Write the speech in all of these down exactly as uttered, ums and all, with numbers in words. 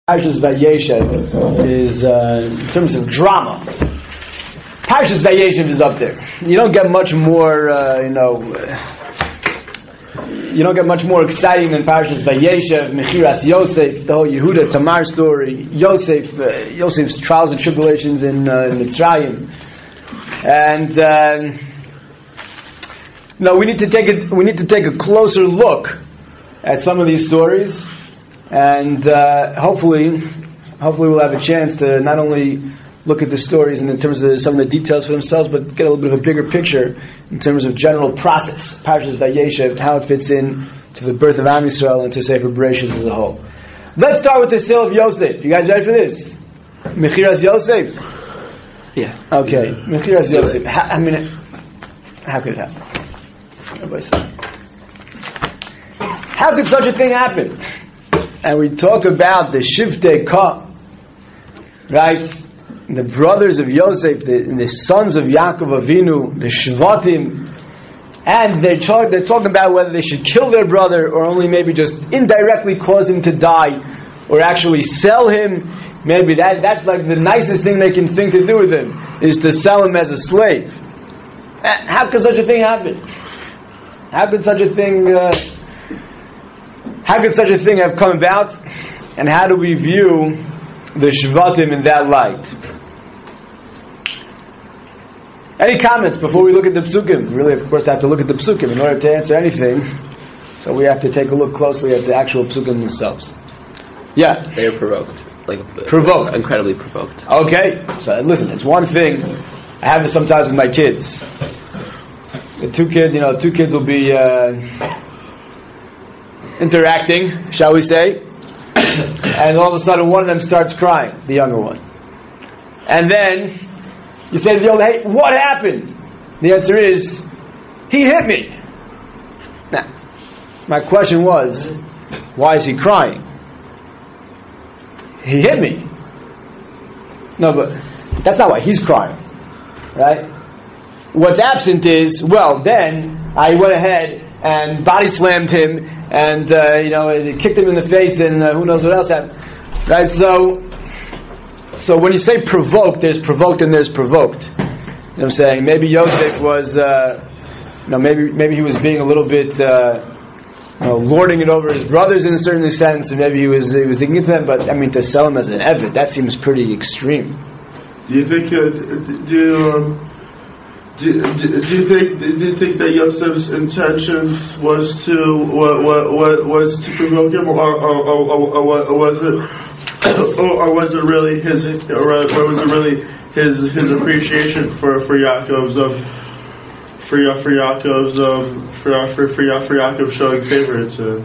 Parshas Vayeshev is, uh, in terms of drama, Parshas Vayeshev is up there. You don't get much more, uh, you know, you don't get much more exciting than Parshas Vayeshev, Mechiras Yosef, the whole Yehuda Tamar story, Yosef, uh, Yosef's trials and tribulations in, uh, in Mitzrayim, and uh, no, we need to take a we need to take a closer look at some of these stories. And uh, hopefully, hopefully we'll have a chance to not only look at the stories and in terms of some of the details for themselves, but get a little bit of a bigger picture in terms of general process, Parshas Vayeshev, how it fits in to the birth of Am Yisrael and to Sefer Bereshit as a whole. Let's start with the sale of Yosef. You guys ready for this? Mechiras Yosef? Yeah. Okay. Mechiras Yosef. How, I mean, how could it happen? Everybody say. How could such a thing happen? And we talk about the Shiftei Ka, right? The brothers of Yosef, the, the sons of Yaakov Avinu, the Shvatim, and they're, talk, they're talking about whether they should kill their brother or only maybe just indirectly cause him to die or actually sell him. Maybe that that's like the nicest thing they can think to do with him is to sell him as a slave. How could such a thing happen? How could such a thing... Uh, How could such a thing have come about? And how do we view the Shvatim in that light? Any comments before we look at the Psukim? We really, of course, have to look at the Psukim in order to answer anything. So we have to take a look closely at the actual Psukim themselves. Yeah? They are provoked. Like Provoked. Incredibly provoked. Okay. So listen, it's one thing. I have this sometimes with my kids. The two kids, you know, two kids will be... Uh, interacting, shall we say, and all of a sudden one of them starts crying, the younger one. And then you say to the older, hey, what happened? The answer is, he hit me. Now, my question was, why is he crying? He hit me. No, but that's not why he's crying, right? What's absent is, well, then I went ahead and body slammed him, and uh, you know, it kicked him in the face, and uh, who knows what else happened. Right? So, so when you say provoked, there's provoked and there's provoked. You know what I'm saying? Maybe Yosef was, uh, you know, maybe maybe he was being a little bit, uh, you know, lording it over his brothers in a certain sense, and maybe he was he was digging into them. But I mean, to sell him as an eved, that seems pretty extreme. Do you think? Uh, do you? Um Do, do, do you think? Do you think that Yosef's intentions was to what, what, what was to provoke him, or, or, or, or, or was it, or, or was it really his, or was it really his his appreciation for for Yaakov's um for for Yaakov's um for for for, for Yaakov showing favor to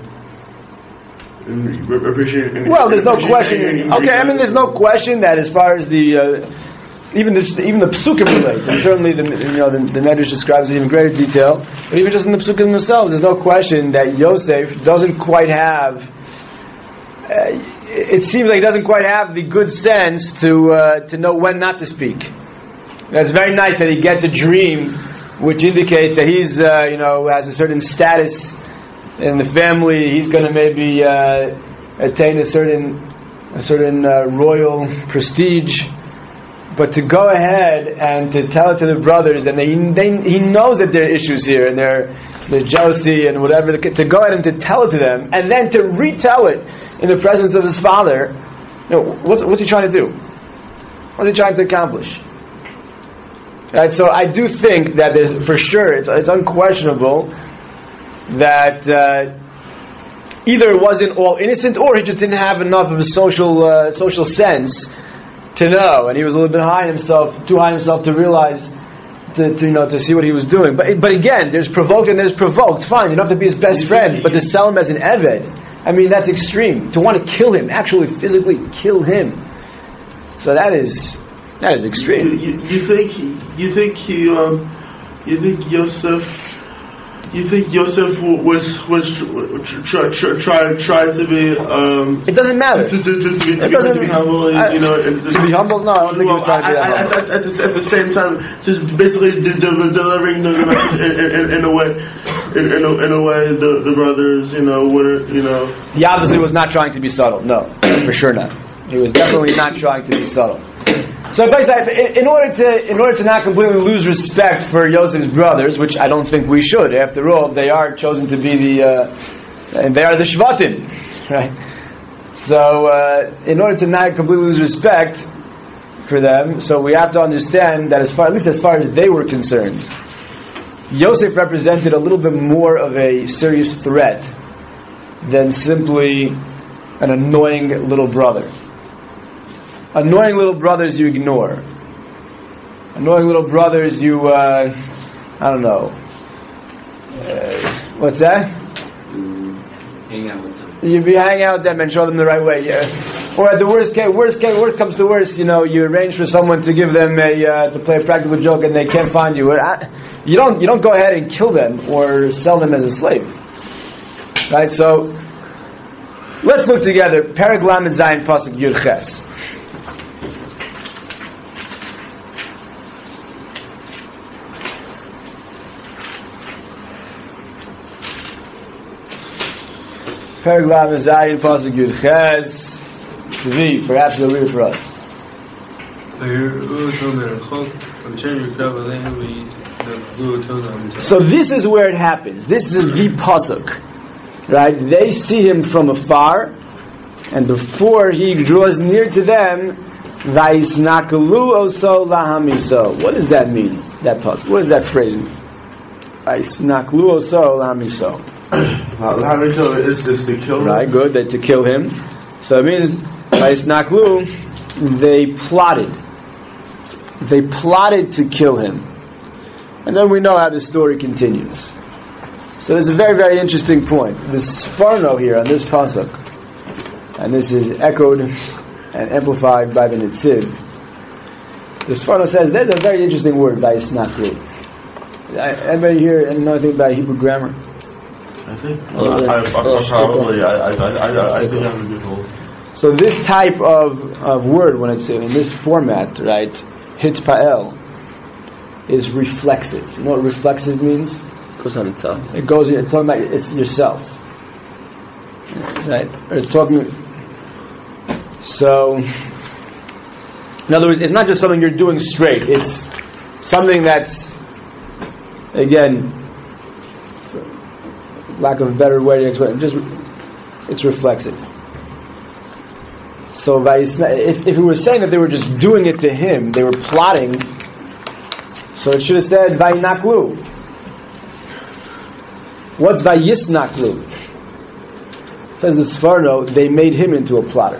appreciate? Well, there's no question. Okay, I mean, there's no question that as far as the uh, Even the even the psukim relate, and certainly the you know the, the Medrash describes it in even greater detail. But even just in the psukim themselves, there's no question that Yosef doesn't quite have. Uh, it seems like he doesn't quite have the good sense to uh, to know when not to speak. It's very nice that he gets a dream, which indicates that he's uh, you know has a certain status in the family. He's going to maybe uh, attain a certain a certain uh, royal prestige. But to go ahead and to tell it to the brothers, and they, they, he knows that there are issues here, and their their jealousy and whatever, to go ahead and to tell it to them, and then to retell it in the presence of his father, you know, what's, what's he trying to do? What's he trying to accomplish? Right, so I do think that there's, for sure, it's, it's unquestionable that uh, either it wasn't all innocent, or he just didn't have enough of a social uh, social sense to know, and he was a little bit high on himself, too high on himself to realize, to, to you know, to see what he was doing. But but again, there's provoked and there's provoked. Fine, you don't have to be his best friend, but to sell him as an eved, I mean, that's extreme. To want to kill him, actually physically kill him. So that is that is extreme. You, you, you think you think he um, you think Yosef. You think Yosef was was try try try, try to be? Um, it doesn't matter. To, to, to, to, be, it doesn't, to be humble, I, you know. To, to be humble? No, I don't think well, he was trying to be I, humble. I, at, at, the, at the same time, to basically de- de- delivering the message in, in, in a way, in, in, a, in a way, the, the brothers, you know, were, you know. He obviously was not trying to be subtle. No, for sure not. He was definitely not trying to be subtle. So, in order to in order to not completely lose respect for Yosef's brothers, which I don't think we should. After all, they are chosen to be the uh, and they are the Shvatim, right? So, uh, in order to not completely lose respect for them, so we have to understand that as far, at least as far as they were concerned, Yosef represented a little bit more of a serious threat than simply an annoying little brother. Annoying little brothers you ignore. Annoying little brothers you, uh, I don't know. Uh, what's that? Hang out with them. You be hang out with them and show them the right way. Yeah. Or at the worst case, worst case, worst comes to worst, you know, you arrange for someone to give them a uh, to play a practical joke and they can't find you. You don't you don't go ahead and kill them or sell them as a slave, right? So let's look together. Perek Lamed Zayin Pasuk Yud Ches. Perek Lamed Zayin Pasuk Yud Ches. Zvi, perhaps you'll read it for us. So this is where it happens. This is the pasuk, right? They see him from afar, and before he draws near to them, Vaisnakalu oso lahamiso. What does that mean? That pasuk. What does that phrase mean? Vaisnaklu oso lahamiso. Lahamiso is is to kill him. Right, good. That to kill him. So it means Vaisnaklu, they plotted. They plotted to kill him. And then we know how the story continues. So there's a very, very interesting point. The Sforno here on this pasuk, and this is echoed and amplified by the Netziv. The Sforno says there's a very interesting word, Vaisnaklu. Anybody here know anything about Hebrew grammar? I think I, I, I, probably I, I, I, I think I have a good hold. So this type of, of word, when it's in this format, right, hitpa'el, is reflexive. You know what reflexive means? It goes on itself. It goes. It's talking about it's yourself, right? Or it's talking. So, in other words, it's not just something you're doing straight. It's something that's, again, for lack of a better way to explain, just it's reflexive. So if, if we were saying that they were just doing it to him, they were plotting, so it should have said Vainaklu. What's Vayisnaklu? Says the Sforno, they made him into a plotter.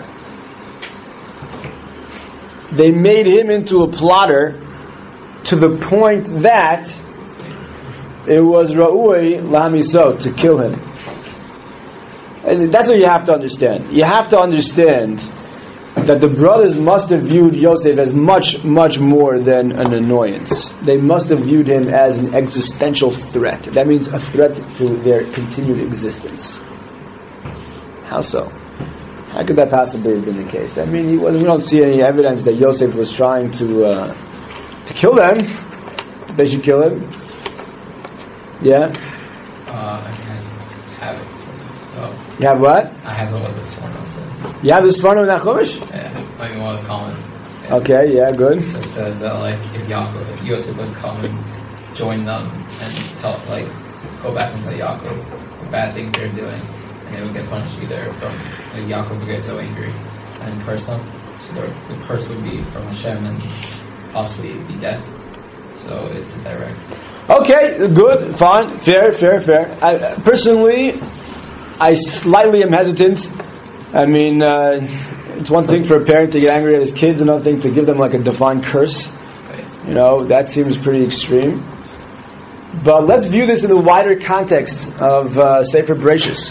They made him into a plotter to the point that it was Ra'ui Lamiso, to kill him. That's what you have to understand. You have to understand that the brothers must have viewed Yosef as much, much more than an annoyance. They must have viewed him as an existential threat. That means a threat to their continued existence. How so? How could that possibly have been the case? I mean, he, we don't see any evidence that Yosef was trying to uh, to kill them. They should kill him. Yeah? Uh, I have it. Oh. You have what? I have what the Sforno says. You have the Sforno in Chumash? Yeah, like one of the comments. Yeah. Okay, yeah, good. So it says that like if Yaakov, if Yosef would come and join them and tell, like, go back and tell Yaakov the bad things they're doing, and they would get punished either from, like, Yaakov would get so angry and curse them. So the, the curse would be from Hashem and possibly be death. So it's a direct. Okay, good, fine, fair, fair, fair. I, personally, I slightly am hesitant. I mean, uh, it's one thing for a parent to get angry at his kids, another thing to give them like a divine curse. You know, that seems pretty extreme. But let's view this in the wider context of uh, Sefer Bereshis.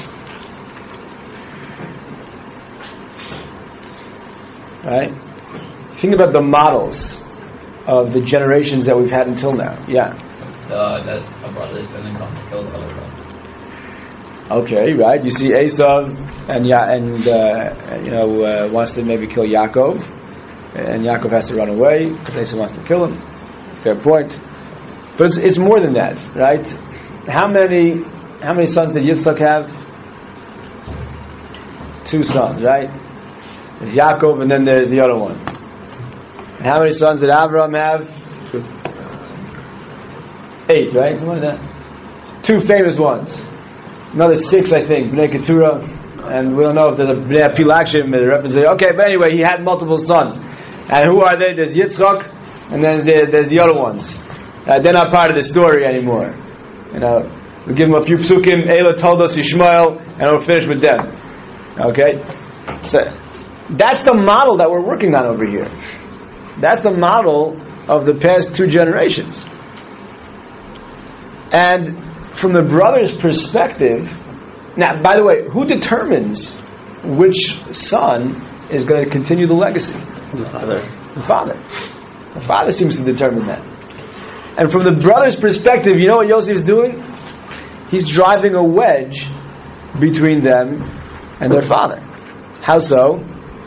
Right? Think about the models of the generations that we've had until now. Yeah. Uh, that a brother is going to come to kill his other brother. Okay, right. You see Esav and yeah, and uh, you know uh, wants to maybe kill Yaakov, and Yaakov has to run away because Esav wants to kill him. Fair point. But it's, it's more than that, right? How many how many sons did Yitzchak have? Two sons, right? There's Yaakov, and then there's the other one. And how many sons did Abraham have? Eight, right? Something like that. Two famous ones. Another six, I think. Bnei Keturah, and we don't know if there's a Bnei Pilakshim that represent. Okay, but anyway, he had multiple sons. And who are they? There's Yitzchak, and then there's, there's the other ones. Uh, they're not part of the story anymore. You know, we give them a few psukim. Eila told us Ishmael, and we'll finish with them. Okay, so that's the model that we're working on over here. That's the model of the past two generations. And from the brother's perspective, now, by the way, who determines which son is going to continue the legacy? The father. The father. The father seems to determine that. And from the brother's perspective, you know what Yosef is doing? He's driving a wedge between them and their father. How so?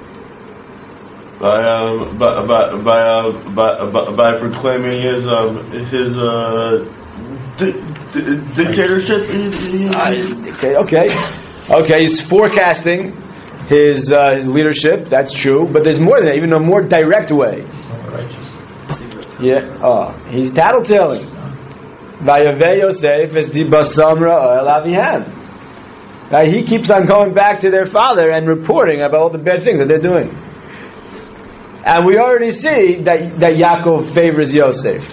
By um, by by by, uh, by, by by proclaiming his um his uh di- di- dictatorship. Uh, okay, okay. He's forecasting his uh, his leadership. That's true, but there's more than that. Even a more direct way. Yeah. Oh, he's tattletaling. Vayaveh Yosef es dibasamra el avihem. Right? He keeps on going back to their father and reporting about all the bad things that they're doing. And we already see that, that Yaakov favors Yosef.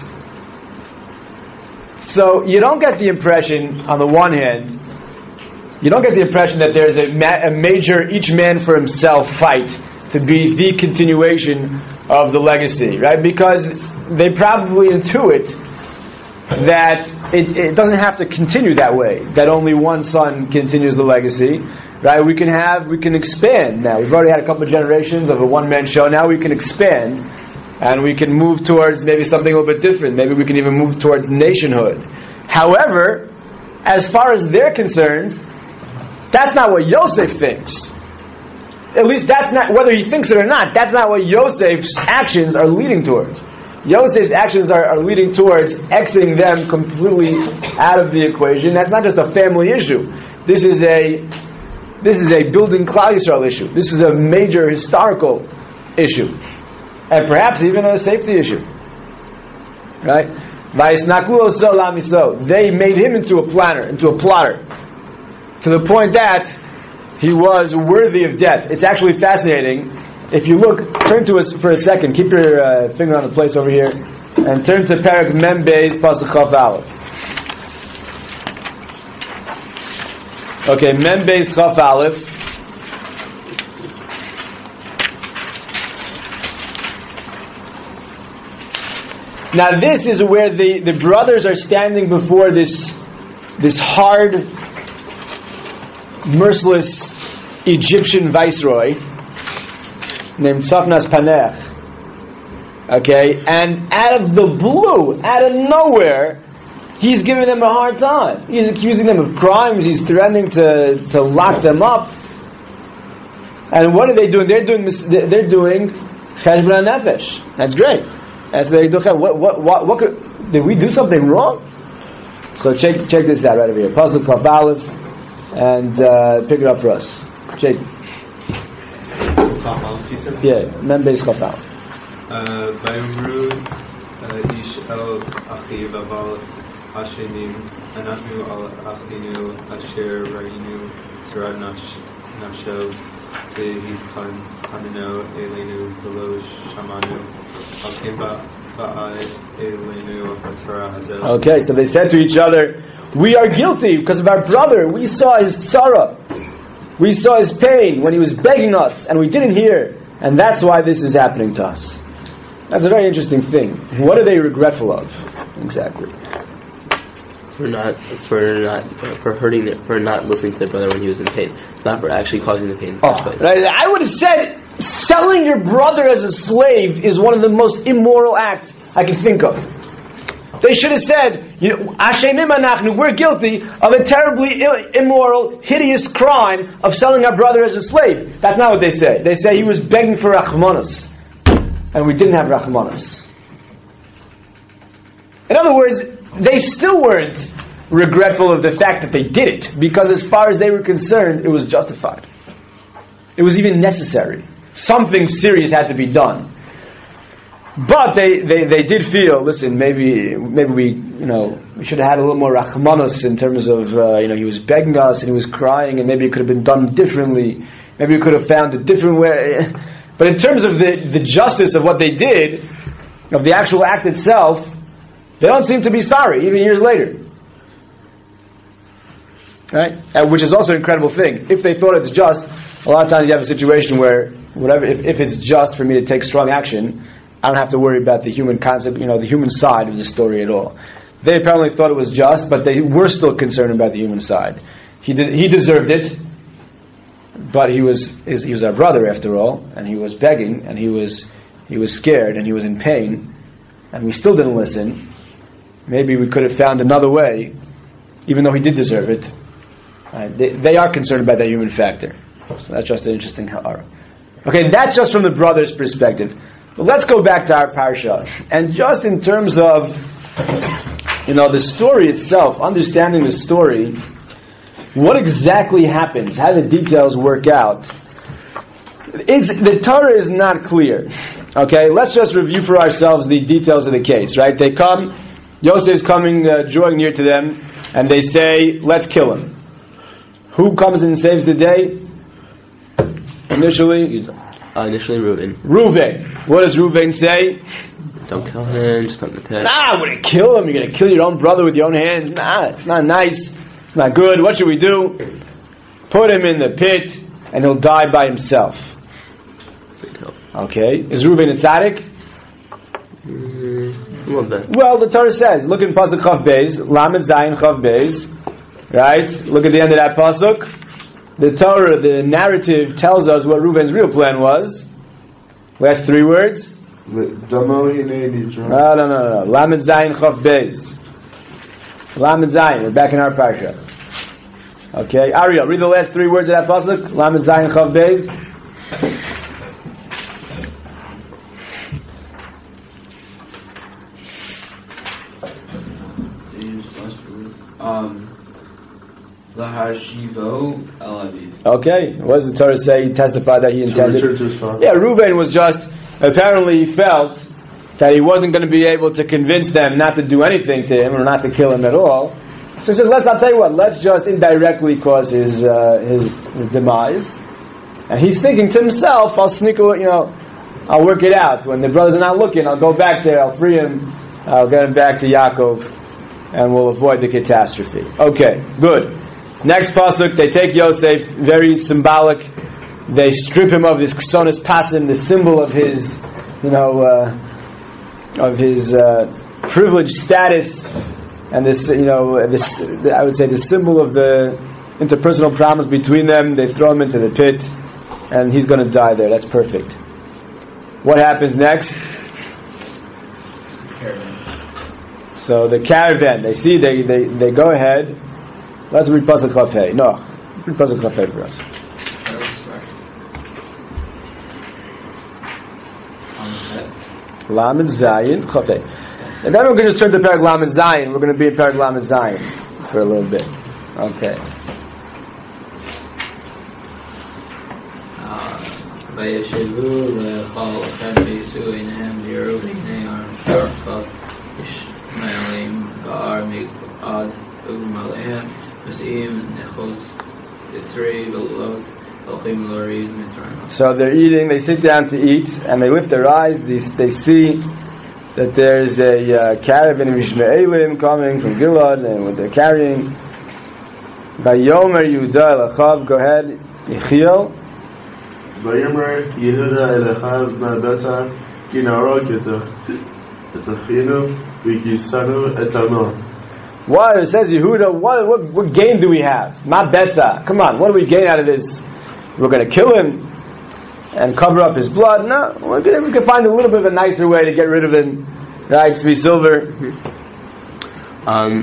So you don't get the impression, on the one hand, you don't get the impression that there's a, ma- a major each man for himself fight to be the continuation of the legacy, right? Because they probably intuit that it, it doesn't have to continue that way, that only one son continues the legacy. Right, we can have, we can expand now. We've already had a couple of generations of a one-man show. Now we can expand, and we can move towards maybe something a little bit different. Maybe we can even move towards nationhood. However, as far as they're concerned, that's not what Yosef thinks. At least that's not, whether he thinks it or not, that's not what Yosef's actions are leading towards. Yosef's actions are, are leading towards exiting them completely out of the equation. That's not just a family issue. This is a This is a building Klal Yisrael issue. This is a major historical issue, and perhaps even a safety issue. Right? They made him into a planner, into a plotter, to the point that he was worthy of death. It's actually fascinating. If you look, turn to us for a second. Keep your uh, finger on the place over here, and turn to Perek Mem Beis Pasuk Chaf Aleph. Okay, Mem Beis Chaf Aleph. Now this is where the, the brothers are standing before this this hard, merciless Egyptian viceroy named Safnas Panech. Okay, and out of the blue, out of nowhere, he's giving them a hard time. He's accusing them of crimes. He's threatening to, to lock them up. And what are they doing? They're doing they're doing cheshbon nefesh. That's great. As they do, what what what what could, did we do something wrong? So check check this out right over here. Pasuk Chaf Aleph, and uh, pick it up for us. Check. Yeah, Mem Beis Chaf Aleph. Vayomru ish el achiv aval hashenim anachnu al achinu asher ra'inu tzara nafsho v'hizkan hanino elenu v'lo shamanu alkim ba'ai elenu v'tzara hazel. Okay, so they said to each other, we are guilty because of our brother. We saw his tzara. We saw his pain when he was begging us, and we didn't hear. And that's why this is happening to us. That's a very interesting thing. What are they regretful of? Exactly. For not, for not, for, for hurting, it, for not listening to their brother when he was in pain, not for actually causing the pain in the first place. Right. I would have said selling your brother as a slave is one of the most immoral acts I can think of. They should have said, you know, Ashemim anachnu, we're guilty of a terribly immoral, hideous crime of selling our brother as a slave. That's not what they say. They say he was begging for rachmanos, and we didn't have rachmanos. In other words, they still weren't regretful of the fact that they did it, because as far as they were concerned, it was justified. It was even necessary. something serious had to be done. But they, they, they did feel, listen, maybe maybe we you know we should have had a little more rachmanos in terms of uh, you know he was begging us and he was crying and maybe it could have been done differently. Maybe we could have found a different way. But in terms of the, the justice of what they did, of the actual act itself, they don't seem to be sorry even years later. Right? And which is also an incredible thing. If they thought it's just, a lot of times you have a situation where whatever if, if it's just for me to take strong action, I don't have to worry about the human concept, you know, the human side of the story at all. They apparently thought it was just, but they were still concerned about the human side. He did, he deserved it, but he was his, he was our brother after all, and he was begging, and he was he was scared, and he was in pain, and we still didn't listen. Maybe we could have found another way, even though he did deserve it. Uh, they, they are concerned about that human factor. So that's just an interesting ha'ara. Okay, that's just from the brother's perspective. But let's go back to our parsha, and just in terms of, you know, the story itself, understanding the story, what exactly happens, how the details work out. It's, the Torah is not clear. Okay, let's just review for ourselves the details of the case. Right? They come, Yosef's coming, uh, drawing near to them, and they say, "Let's kill him." Who comes and saves the day? Initially. Uh, initially, Reuven. Reuven. What does Reuven say? Don't kill him, just put him in the pit. Nah, I'm going to kill him. You're going to kill your own brother with your own hands. Nah, it's not nice. It's not good. What should we do? Put him in the pit, and he'll die by himself. Okay. Is Reuven a tzaddik? Mm, a little bit. Well, the Torah says, look in Pasuk Chav Beis, Lamed Zayin Chav Beis, right? Look at the end of that Pasuk. The Torah, the narrative tells us what Reuven's real plan was. Last three words. No, no, no, no, no. Lamed Zayin Chav Beis. Lamed Zayin. We're back in our parsha. Okay, Ariel, read the last three words of that pasuk. Lamed Zayin Chav Beis. Um. Lahashivo Elavid. Okay, what does the Torah say? He testified that he intended. Yeah, Reuven was just apparently he felt that he wasn't going to be able to convince them not to do anything to him or not to kill him at all. So he says, "Let's. I'll tell you what. Let's just indirectly cause his uh, his, his demise." And he's thinking to himself, "I'll sneak away. You know, I'll work it out. When the brothers are not looking, I'll go back there. I'll free him. I'll get him back to Yaakov, and we'll avoid the catastrophe." Okay, good. Next pasuk, they take Yosef, very symbolic. They strip him of his ksonis pasim, the symbol of his, you know, uh, of his uh, privileged status, and this, you know, this, I would say, the symbol of the interpersonal problems between them. They throw him into the pit, and he's going to die there. That's perfect. What happens next? Caravan. So the caravan, they see, they they, they go ahead. Let's read Pasuk Chav Hey. No, read Pasuk Chav Hey for us. Lamed Zayin Chav Hey. And then we're going to just turn to Perek Lamed Zayin. We're going to be in Perek Lamed Zayin for a little bit. Okay. Vayeshevu lechal achem v'yisu einehem v'yeru v'nei archav Ishmaelim v'ar mikad ugmalehem v'seim nechos yitzrei v'lot v'chim lorid mitzrayim. So they're eating, they sit down to eat, and they lift their eyes, they, they see that there's a uh, caravan of Ishmaelim coming from Gilad, and what they're carrying. Vayomer Yehuda Elachav, go ahead, Yechiel. Vayomer Yehuda Elachav Nabeta Kinaro Ketachinu Vikisanu Etano. What? It says Yehuda, what, what, what gain do we have? Ma Betza. Come on, what do we gain out of this? We're going to kill him and cover up his blood? No, we're gonna, we can find a little bit of a nicer way to get rid of him. Right, to be silver. Um,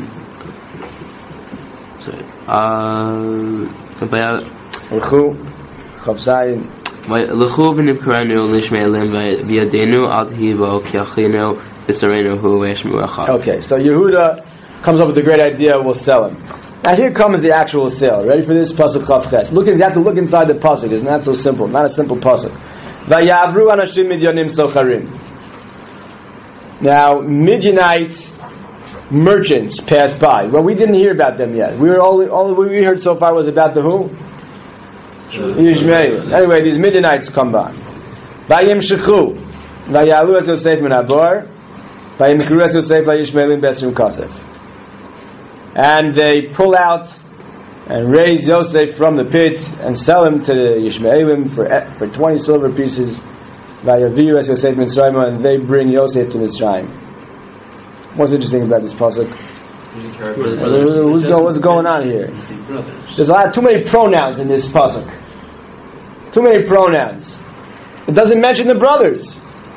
sorry. Uh, L'chu, Chavzayin. L'chu v'nibkarenu l'ishmaelim v'yadenu al hivo kiachinu v'sarenu hu v'yashmu achad. Okay, so Yehuda comes up with a great idea, we'll sell him. Now here comes the actual sale. Ready for this? Pasuk Chav Ches. Look, you have to look inside the pasuk. It's not so simple. Not a simple pasuk. Vayavru anashim Midyanim socharim. Now, Midianite merchants passed by. Well, we didn't hear about them yet. We were all, all we heard so far was about the who? Yishmael. Anyway, these Midianites come by. Vayimshechu. Vayalu es Yosef min habor. Vayimkru es Yosef vayishmaelim besrim kasef. And they pull out and raise Yosef from the pit and sell him to the Yishmaelim for for twenty silver pieces. Vayaviyu es Yosef Mitzrayim, and they bring Yosef to Mitzrayim. What's interesting about this pasuk? What's, go, what's going on here? There's a lot, too many pronouns in this pasuk. Too many pronouns. It doesn't mention the brothers.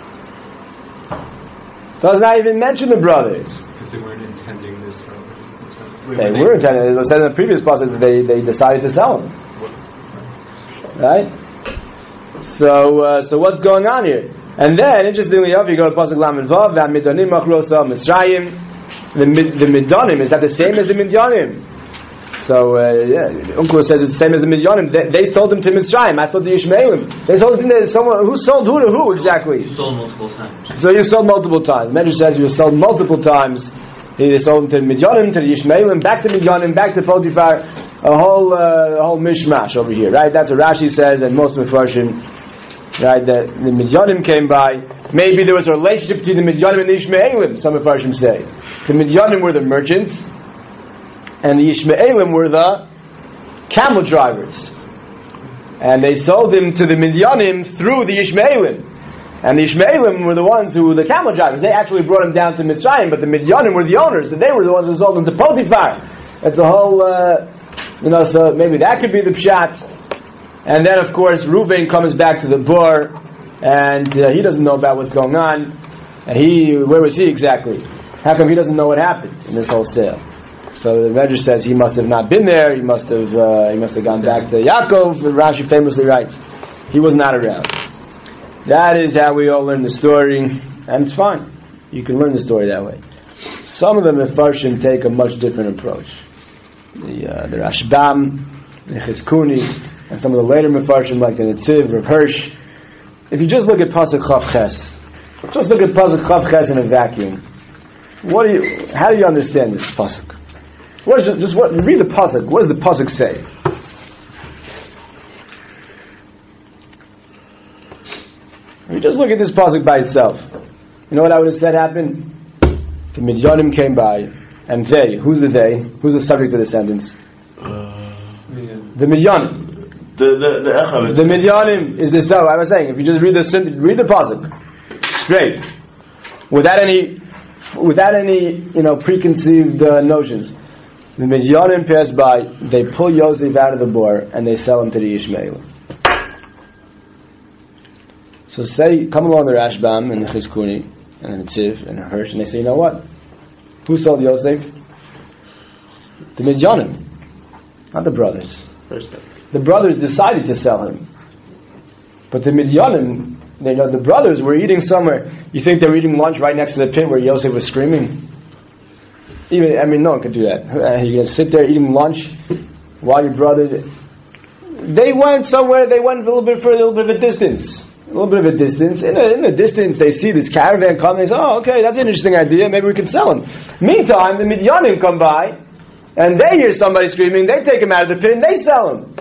It does not even mention the brothers. Because they weren't intending this. Wait, they were intending. It said in the previous pasuk that they, they decided to sell him. Right? So, uh, so what's going on here? And then, interestingly enough, you go to pasuk Lamed Vav, Midonim Machru Osel Mitzrayim. The the Midonim, is that the same as the Midyanim? So, uh, yeah, Uncle says it's the same as the Midyanim. They, they sold him to Mitzrayim. I thought the Yishmaelim. They sold him to someone. Who sold who to who exactly? You sold multiple times. So you sold multiple times. Medrash says you sold multiple times. They sold him to the Midyanim, to the Yishmaelim, back to Midyanim, back to Potiphar. A whole, uh, a whole mishmash over here, right? That's what Rashi says, and most Mefarshim, right? That the Midyanim came by. Maybe there was a relationship between the Midyanim and the Yishmaelim. Some Mefarshim say the Midyanim were the merchants, and the Yishmaelim were the camel drivers, and they sold him to the Midyanim through the Yishmaelim. And the Yishmaelim were the ones who, the camel drivers, they actually brought him down to Mitzrayim, but the Midyanim were the owners, and they were the ones who sold him to Potiphar. It's a whole, uh, you know, so maybe that could be the pshat. And then, of course, Reuven comes back to the bor, and uh, he doesn't know about what's going on. And he, where was he exactly? How come he doesn't know what happened in this whole sale? So the Medrash says he must have not been there. He must have, uh, he must have gone back to Yaakov. Rashi famously writes, he was not around. That is how we all learn the story, and it's fine. You can learn the story that way. Some of the Mefarshim take a much different approach. The, uh, the Rashbam, the Chizkuni, and some of the later Mefarshim like the Netziv, Rav Hirsch. If you just look at Pasuk Chav Ches, just look at Pasuk Chav Ches in a vacuum. What do you? How do you understand this Pasuk? What is it, just what? Read the Pasuk. What does the Pasuk say? If you just look at this pasuk by itself, you know what I would have said happened? The Midyanim came by, and they, who's the they? Who's the subject of the sentence? Uh, the Midyanim. The the the Echad. The Midyanim is the so. I was saying, if you just read the read the pasuk straight, without any, without any, you know, preconceived uh, notions, the Midyanim pass by. They pull Yosef out of the bor and they sell him to the Yishmael. So say, come along the Rashbam and the Chizkuni and the Netziv and the Hirsch, and they say, you know what? Who sold Yosef? The Midyanim, not the brothers. The brothers decided to sell him, but the Midyanim, you know, the brothers were eating somewhere. You think they were eating lunch right next to the pit where Yosef was screaming? Even, I mean, no one could do that. You're going to sit there eating lunch while your brothers. They went somewhere. They went a little bit further, a little bit of a distance. A little bit of a distance. In the, in the distance, they see this caravan come. They say, "Oh, okay, that's an interesting idea. Maybe we can sell him." Meantime, the Midyanim come by, and they hear somebody screaming. They take him out of the pit and they sell him.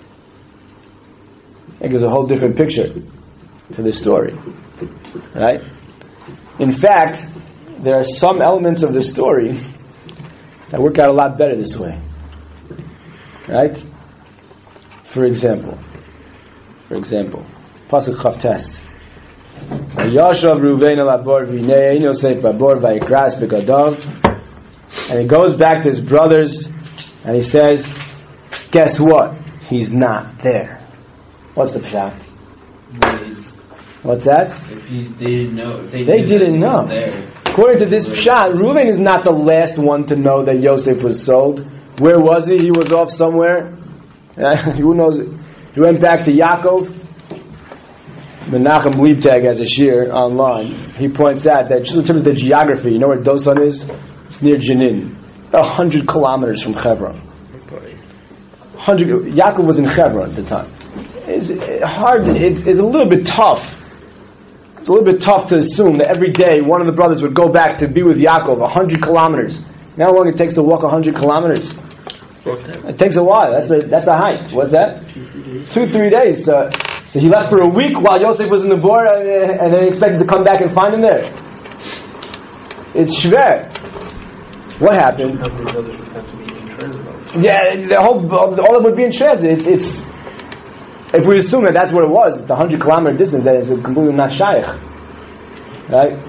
I think there's a whole different picture to this story, right? In fact, there are some elements of the story that work out a lot better this way, right? For example, for example. Pasuk Chavtes. Yashav Reuven al Abor v'nei Yosef Babor v'yikras begadav, and he goes back to his brothers, and he says, "Guess what? He's not there." What's the pshat? What's that? If you didn't know, if they, they didn't know. There. According to this pshat, Reuven is not the last one to know that Yosef was sold. Where was he? He was off somewhere. Who knows? He went back to Yaakov. Menachem Liebtag has a shir online. He points out that just in terms of the geography, you know where Dosan is? It's near Jenin, a hundred kilometers from Hebron. Hundred. Yaakov was in Hebron at the time. is hard. It's, it's a little bit tough. It's a little bit tough to assume that every day one of the brothers would go back to be with Yaakov a hundred kilometers. You know how long it takes to walk a hundred kilometers? It takes a while. That's a that's a hike. What's that? Two, three days. So, so he left for a week while Yosef was in the bor, and then he expected to come back and find him there. It's shver. What happened? How many brothers would have to be in transit? Yeah, the whole all of them would be in transit. It's it's. If we assume that that's what it was, it's a hundred kilometer distance. That is completely not shaykh, right?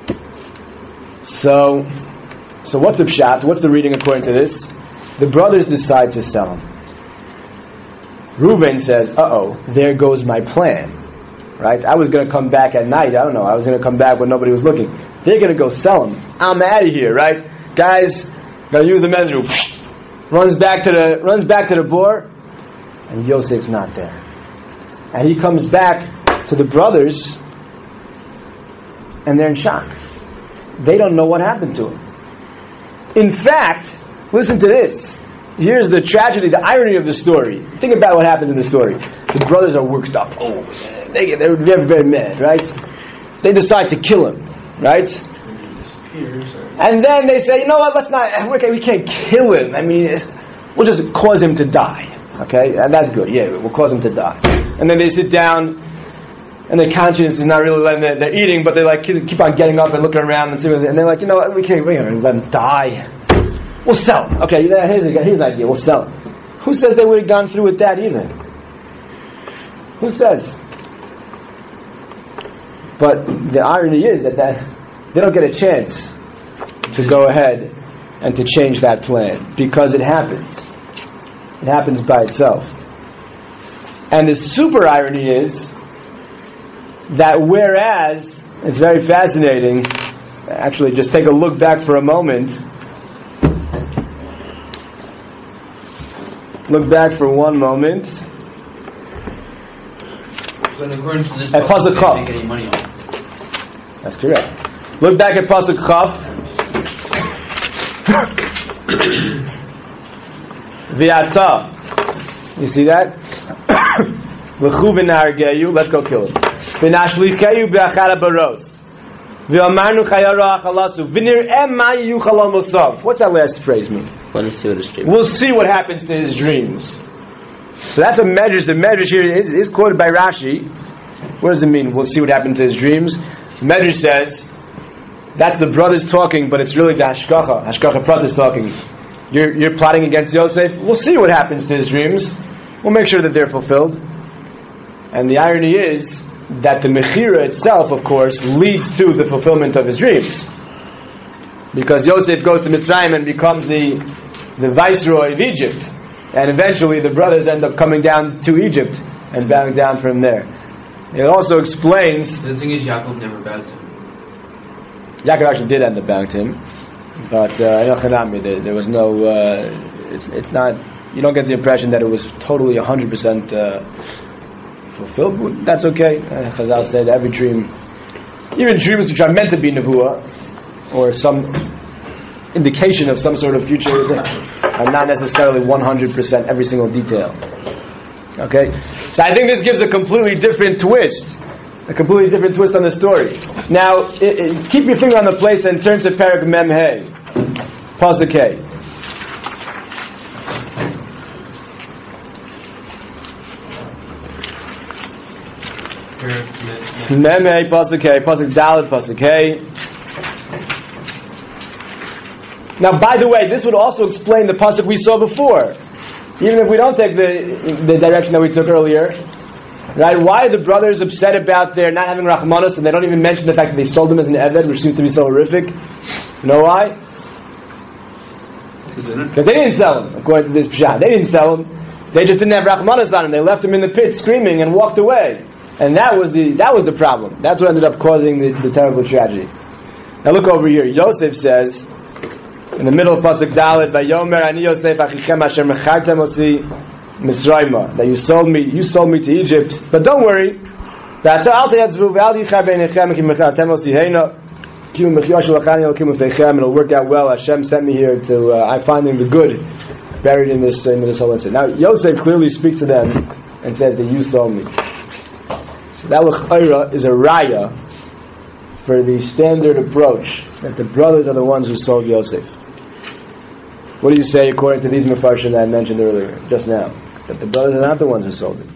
So, so what's the pshat? What's the reading according to this? The brothers decide to sell him. Reuven says, "Uh oh, there goes my plan." Right? I was going to come back at night. I don't know. I was going to come back when nobody was looking. They're going to go sell him. I'm out of here, right? Guys, gotta use the messenger. Runs back to the runs back to the bor, and Yosef's not there. And he comes back to the brothers, and they're in shock. They don't know what happened to him. In fact, listen to this. Here's the tragedy, the irony of the story. Think about what happens in the story. The brothers are worked up. Oh, they get, they're very, very mad, right? They decide to kill him, right? And then they say, you know what, let's not, okay, we can't kill him. I mean, we'll just cause him to die. Okay? And that's good. Yeah, we'll cause him to die. And then they sit down, and their conscience is not really letting them, they're eating, but they like keep on getting up and looking around and see what, and they're like, you know what, we can't, we can't let him die. We'll sell him. Okay, here's, a, here's an idea. We'll sell him. Who says they would have gone through with that either? Who says? But the irony is that, that they don't get a chance to go ahead and to change that plan, because it happens. It happens by itself. And the super irony is that whereas, it's very fascinating, actually just take a look back for a moment. Look back for one moment. But according to this, at Pasuk they Chaf. didn't make any money on it. That's correct. Look back at Pasuk Chaf. V'ata. You see that? V'chu v'nargeyu. Let's go kill him. V'nashlicheyu b'achara baros. V'amarnu chayara achalasu. V'nir'em ma yuchalam osav. What's that last phrase mean? Let me see what his dream. We'll see what happens to his dreams. So that's a medrash. The medrash here is, is quoted by Rashi. What does it mean? We'll see what happened to his dreams. Medrash says that's the brothers talking, but it's really the Hashkacha. Hashkacha brothers talking. You're you're plotting against Yosef. We'll see what happens to his dreams. We'll make sure that they're fulfilled. And the irony is that the Mechira itself, of course, leads to the fulfillment of his dreams. Because Yosef goes to Mitzrayim and becomes the the viceroy of Egypt, and eventually the brothers end up coming down to Egypt and bowing down from there. It also explains. The thing is, Yaakov never bowed to him. Yaakov actually did end up bowing to him, but uh, there, there was no. Uh, it's it's not. You don't get the impression that it was totally a hundred percent fulfilled. That's okay. Uh, Chazal said every dream, even dreams which are meant to be nevuah, or some indication of some sort of future event, are not necessarily one hundred percent every single detail. Okay? So I think this gives a completely different twist. A completely different twist on the story. Now, it, it, keep your finger on the place and turn to Perek Mem Hey. Pasuk Hey. Mem Hey, Pasuk Hey, Pasuk Dalet, Pasuk Hey. Now, by the way, this would also explain the pasuk we saw before. Even if we don't take the the direction that we took earlier, right? Why are the brothers upset about their not having Rachmanos, and they don't even mention the fact that they sold him as an Eved, which seems to be so horrific? You know why? Because they didn't sell him, according to this pshat. They didn't sell him. They just didn't have Rachmanos on him. They left him in the pit screaming and walked away. And that was the that was the problem. That's what ended up causing the, the terrible tragedy. Now look over here. Yosef says, in the middle of Pasuk Dalet, Vayomer ani Yosef achichem asher mechartem osi Misraima, that you sold me, you sold me to Egypt. But don't worry. It'll work out well. Hashem sent me here to. Uh, I'm finding the good buried in this in this whole incident. Now Yosef clearly speaks to them and says that you sold me. So that l'chayra is a raya for the standard approach that the brothers are the ones who sold Yosef. What do you say according to these mefarshim that I mentioned earlier, just now? That the brothers are not the ones who sold him.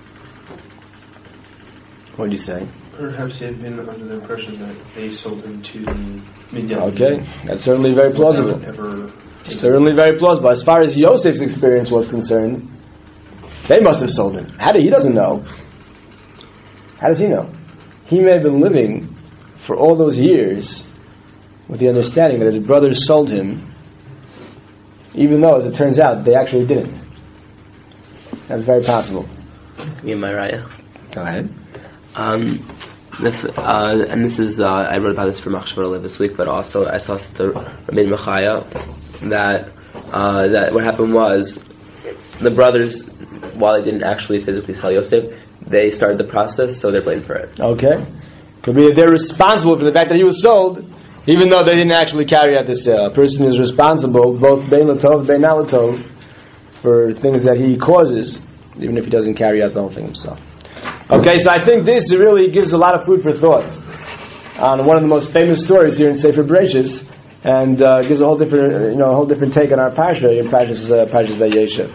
What do you say? Perhaps he had been under the impression that they sold him to the Midian. Okay, that's certainly very plausible. Ever Certainly very plausible. As far as Yosef's experience was concerned, they must have sold him. How did he doesn't know? How does he know? He may have been living for all those years with the understanding that his brothers sold him, even though, as it turns out, they actually didn't. That's very possible. Me and my raya. Go ahead. Um, this, uh, and this is, uh, I wrote about this for Machshava this week, but also I saw the Rabbeinu Machaya that, uh, that what happened was the brothers, while they didn't actually physically sell Yosef, they started the process, so they're blamed for it. Okay. Could be that they're responsible for the fact that he was sold, even though they didn't actually carry out the sale. A person is responsible, both bein latov, bein not latov, for things that he causes, even if he doesn't carry out the whole thing himself. Okay, so I think this really gives a lot of food for thought on one of the most famous stories here in Sefer Bereshis, and uh, gives a whole different, you know, a whole different take on our parsha in Parshas uh, Parshas Vayeshev.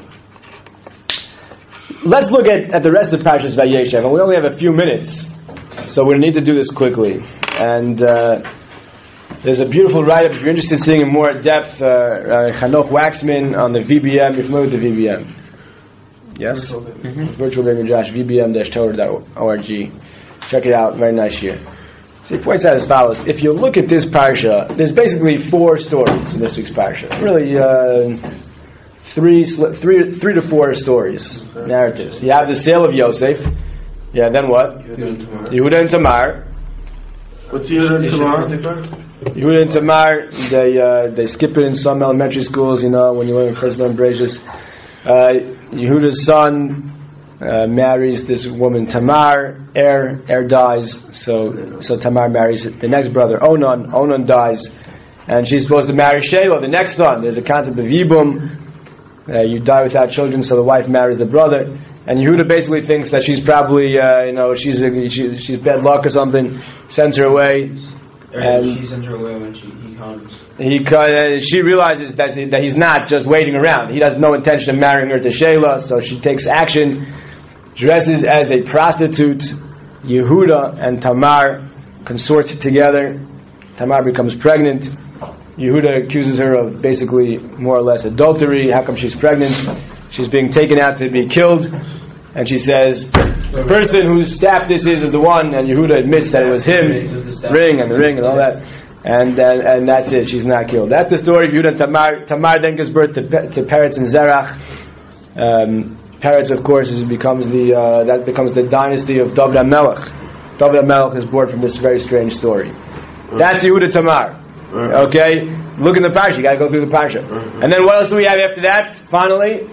Let's look at, at the rest of Parshas Vayeshev, and we only have a few minutes, so we need to do this quickly. And uh, there's a beautiful write-up, if you're interested in seeing in more depth, uh, uh, Chanoch Waxman on the V B M. You're familiar with the V B M? Yes? Mm-hmm. Virtual Beit Midrash, v b m dash torah dot org. Check it out, very nice year. So he points out as follows. If you look at this parsha, there's basically four stories in this week's parsha. Really, uh, three, three, three to four stories, okay. Narratives. You have the sale of Yosef. Yeah, then what? Yehuda and Tamar. What's Yehuda and Tamar? Yehuda and Tamar, they, uh, they skip it in some elementary schools, you know, when you learn first learn Bereshis. Uh, Yehuda's son uh, marries this woman Tamar. Er, Er dies, so so Tamar marries the next brother Onan. Onan dies, and she's supposed to marry Shelah, the next son. There's a concept of Yibum. Uh, you die without children, so the wife marries the brother. And Yehuda basically thinks that she's probably, uh, you know, she's a, she, she's bad luck or something. Sends her away. And she sends her away when she, he comes. He uh, she realizes that he, that he's not just waiting around. He has no intention of marrying her to Shelah, so she takes action, dresses as a prostitute. Yehuda and Tamar consort together. Tamar becomes pregnant. Yehuda accuses her of basically more or less adultery. How come she's pregnant? She's being taken out to be killed. And she says, the person whose staff this is is the one, and Yehuda admits that it was him, ring and the ring and all that, and and, and that's it. She's not killed. That's the story of Yehuda and Tamar. Tamar then gives birth to to Peretz and Zerach. Um, Peretz, of course, is, becomes the uh, that becomes the dynasty of David HaMelech. David HaMelech is born from this very strange story. That's Yehuda Tamar. Okay, look in the parsha. You got to go through the parsha. And then what else do we have after that? Finally.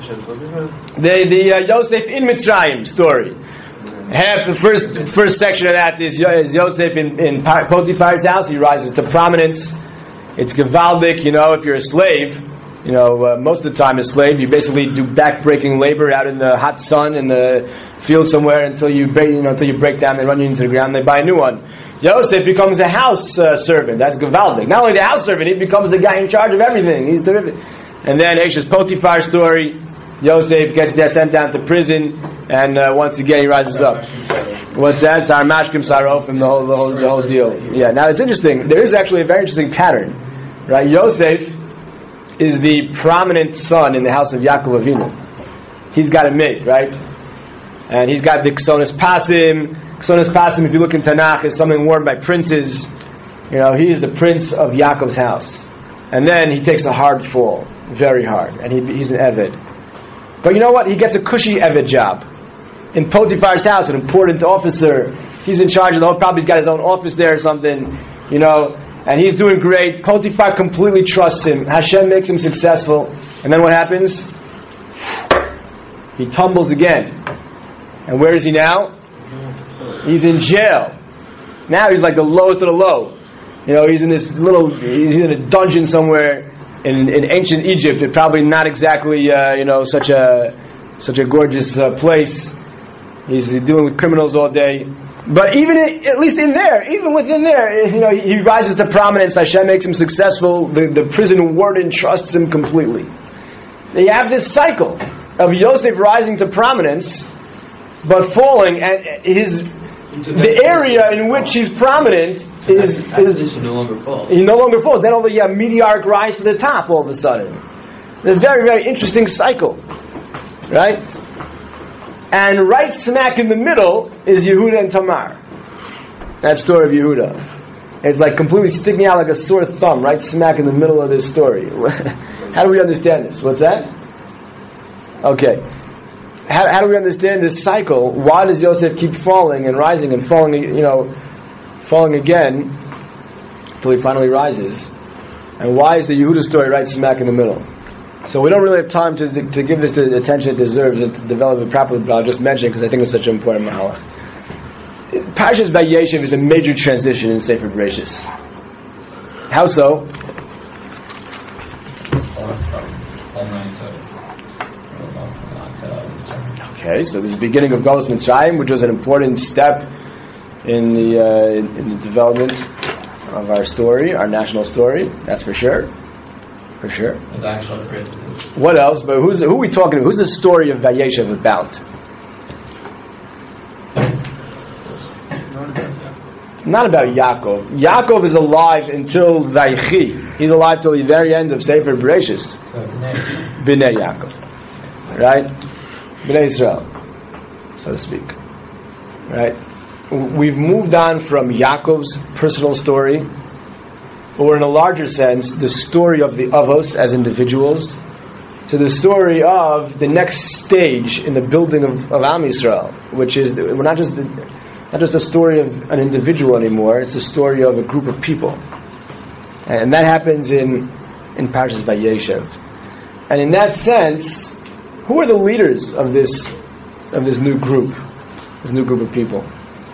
The the uh, Yosef in Mitzrayim story. Half the first first section of that is, is Yosef in, in Potiphar's house. He rises to prominence. It's Gevaldik, you know, if you're a slave, you know, uh, most of the time a slave, you basically do back-breaking labor out in the hot sun in the field somewhere until you break, you know, until you break down, they run you into the ground, they buy a new one. Yosef becomes a house uh, servant. That's Gevaldik. Not only the house servant, he becomes the guy in charge of everything. He's terrific. And then Eish's Potiphar story. Yosef gets there, sent down to prison, and uh, once again he rises up. What's that? Sar Mashkim Sarof and the whole, the whole, the whole deal. Yeah. Now it's interesting. There is actually a very interesting pattern, right? Yosef is the prominent son in the house of Yaakov Avinu. He's got a mate, right? And he's got the Ksonis Pasim. Ksonis Pasim, if you look in Tanakh, is something worn by princes. You know, he is the prince of Yaakov's house. And then he takes a hard fall, very hard, and he, he's an Eved. But you know what? He gets a cushy Eved job. In Potiphar's house, an important officer. He's in charge of the whole, probably he's got his own office there or something, you know, and he's doing great. Potiphar completely trusts him. Hashem makes him successful. And then what happens? He tumbles again. And where is he now? He's in jail. Now he's like the lowest of the low. You know, he's in this little, he's in a dungeon somewhere in, in ancient Egypt. It's probably not exactly, uh, you know, such a such a gorgeous uh, place. He's dealing with criminals all day. But even in, at least in there, even within there, you know, he, he rises to prominence. Hashem makes him successful. The, the prison warden trusts him completely. You have this cycle of Yosef rising to prominence, but falling, and his the area in which he's prominent is, is no longer falls. He no longer falls. Then all the yeah, meteoric rise to the top all of a sudden. It's a very, very interesting cycle, right? And right smack in the middle is Yehuda and Tamar. That story of Yehuda. It's like completely sticking out like a sore thumb, right smack in the middle of this story. How do we understand this? What's that? Okay. How, how do we understand this cycle? Why does Yosef keep falling and rising and falling, you know, falling again until he finally rises? And why is the Yehuda story right smack in the middle? So we don't really have time to, to, to give this the attention it deserves and to develop it properly, but I'll just mention it because I think it's such an important mahalach. Parshas Vayeshev is a major transition in Sefer Bereshis. How so? Okay, so this is the beginning of Galus Mitzrayim, which was an important step in the uh, in, in the development of our story, our national story. That's for sure. For sure. What else? But who's who are we talking about? Who's the story of Vayeshev about? It's not about Yaakov. Yaakov is alive until Vayechi. He's alive till the very end of Sefer Bereshis. Bnei Yaakov, right? Bnei Israel, so to speak, right? We've moved on from Yaakov's personal story, or in a larger sense, the story of the Avos as individuals, to the story of the next stage in the building of, of Am Yisrael, which is the, we're not just the, not just a story of an individual anymore; it's a story of a group of people, and that happens in in Parshas Vayeshev. And in that sense, who are the leaders of this of this new group, this new group of people?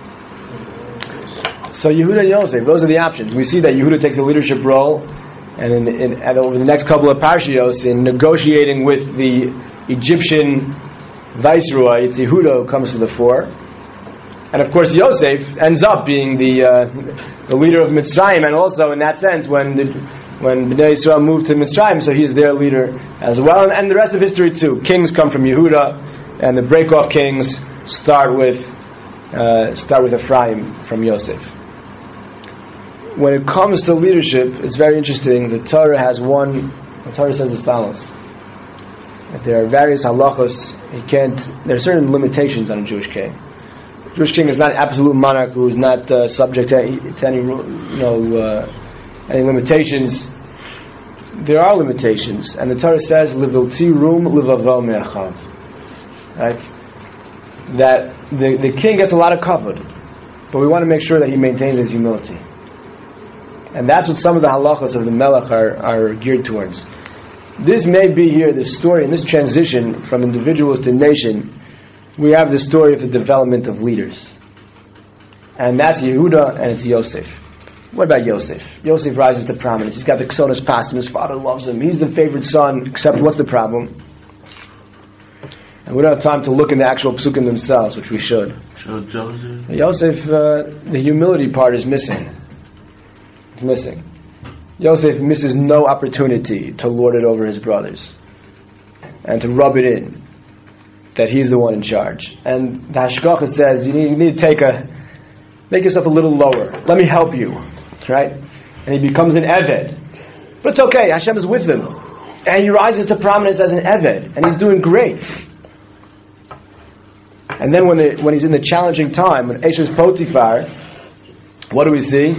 So Yehuda and Yosef, those are the options. We see that Yehuda takes a leadership role, and, in, in, and over the next couple of parshios, in negotiating with the Egyptian viceroy, it's Yehuda who comes to the fore. And of course Yosef ends up being the uh, the leader of Mitzrayim, and also in that sense, when the, when Bnei Yisrael moved to Mitzrayim, so he is their leader as well. And, and the rest of history too. Kings come from Yehuda, and the break-off kings start with uh, start with Ephraim from Yosef. When it comes to leadership, it's very interesting. The Torah has one. The Torah says as follows: that there are various halachos. He can't. There are certain limitations on a Jewish king. A Jewish king is not an absolute monarch who is not uh, subject to any, to any, you know, uh, any limitations. There are limitations, and the Torah says, "Livilti rum livavo me'achav." Right? That the the king gets a lot of kavod, but we want to make sure that he maintains his humility. And that's what some of the halachos of the Melech are, are geared towards. This may be here, this story, and this transition from individuals to nation, we have the story of the development of leaders. And that's Yehuda and it's Yosef. What about Yosef? Yosef rises to prominence. He's got the Ksonos Pasim, his father loves him. He's the favorite son, except what's the problem? And we don't have time to look in the actual psukim themselves, which we should. Joseph, Yosef, uh, the humility part is missing. It's missing. Yosef misses no opportunity to lord it over his brothers and to rub it in that he's the one in charge. And the Hashgacha says you need, you need to take a make yourself a little lower. Let me help you, right? And he becomes an Eved, but it's okay. Hashem is with him, and he rises to prominence as an Eved, and he's doing great. And then when the, when he's in the challenging time, when Eshes Potiphar, what do we see?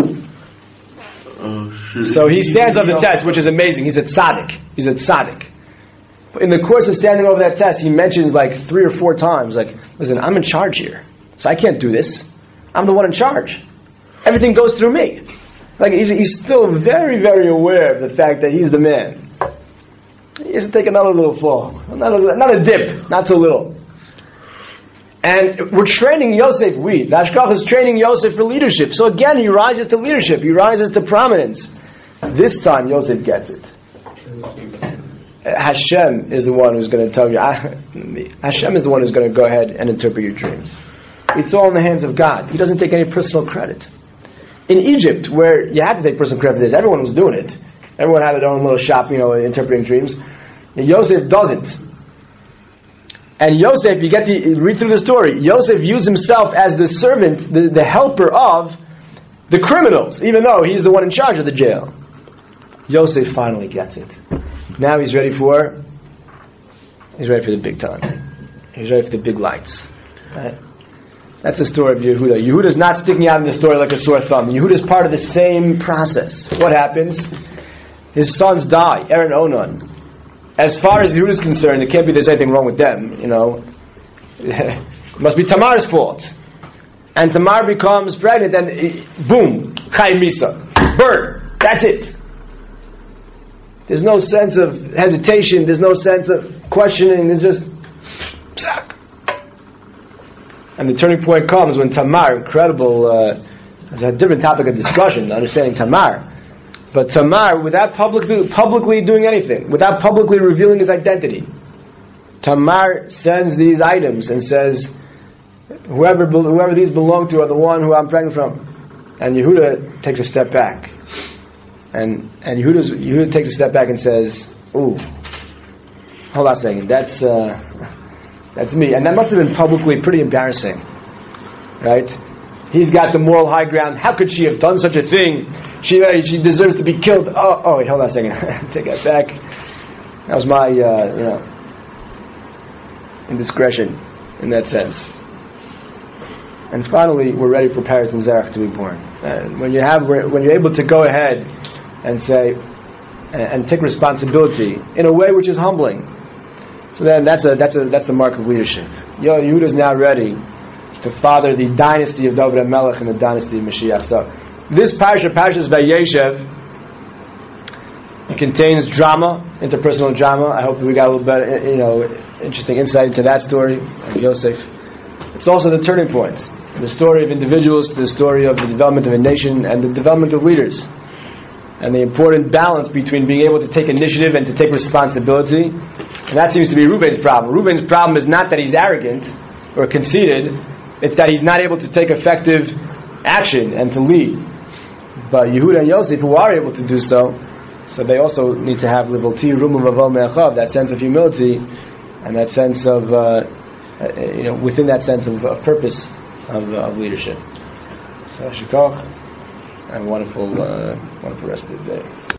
Oh, shit. So he stands up the test, which is amazing. He's a tzaddik. He's a tzaddik. But in the course of standing over that test, he mentions like three or four times, like, listen, I'm in charge here, so I can't do this. I'm the one in charge. Everything goes through me. Like he's, he's still very, very aware of the fact that he's the man. He has to take another little fall, not a, not a dip, not so little. And we're training Yosef, we, the Hashgacha is training Yosef for leadership. So again, he rises to leadership, he rises to prominence. This time, Yosef gets it. Hashem is the one who's going to tell you. Hashem is the one who's going to go ahead and interpret your dreams. It's all in the hands of God. He doesn't take any personal credit. In Egypt, where you had to take personal credit for this, everyone was doing it. Everyone had their own little shop, you know, interpreting dreams. And Yosef doesn't. And Yosef, you get to read through the story. Yosef views himself as the servant, the, the helper of the criminals, even though he's the one in charge of the jail. Yosef finally gets it. Now he's ready for, he's ready for the big time. He's ready for the big lights. Right? That's the story of Yehuda. Yehuda's not sticking out in the story like a sore thumb. Yehuda's part of the same process. What happens? His sons die, Er and Onan. As far as Yehuda's concerned, it can't be there's anything wrong with them. You know, it must be Tamar's fault. And Tamar becomes pregnant, and boom, Chai Misa, bird. That's it. There's no sense of hesitation. There's no sense of questioning. There's just psak. And the turning point comes when Tamar, incredible, uh, it's a different topic of discussion, understanding Tamar. But Tamar, without publicly, publicly doing anything, without publicly revealing his identity, Tamar sends these items and says, whoever whoever these belong to are the one who I'm pregnant from. And Yehuda takes a step back. And and Yehuda's, Yehuda takes a step back and says, ooh, hold on a second, that's... Uh, That's me. And that must have been publicly pretty embarrassing. Right? He's got the moral high ground. How could she have done such a thing? She uh, she deserves to be killed. Oh, oh wait, hold on a second. Take that back. That was my, uh, you know, indiscretion in that sense. And finally, we're ready for Peretz and Zerach to be born. And when you have, when you're able to go ahead and say, and, and take responsibility in a way which is humbling, so then that's a that's a that's the mark of leadership. Yo, Yehuda is now ready to father the dynasty of David HaMelech and the dynasty of Mashiach. So this parasha, Parashas Vayeshev, contains drama, interpersonal drama. I hope that we got a little bit, you know, interesting insight into that story of Yosef. It's also the turning point, the story of individuals, the story of the development of a nation, and the development of leaders, and the important balance between being able to take initiative and to take responsibility. And that seems to be Reuben's problem. Reuben's problem is not that he's arrogant or conceited, it's that he's not able to take effective action and to lead. But Yehuda and Yosef, who are able to do so, so they also need to have livolti rumum vavo me'achav, that sense of humility and that sense of, uh, you know, within that sense of, of purpose of, uh, of leadership. So, shikoch, and wonderful, uh, wonderful rest of the day.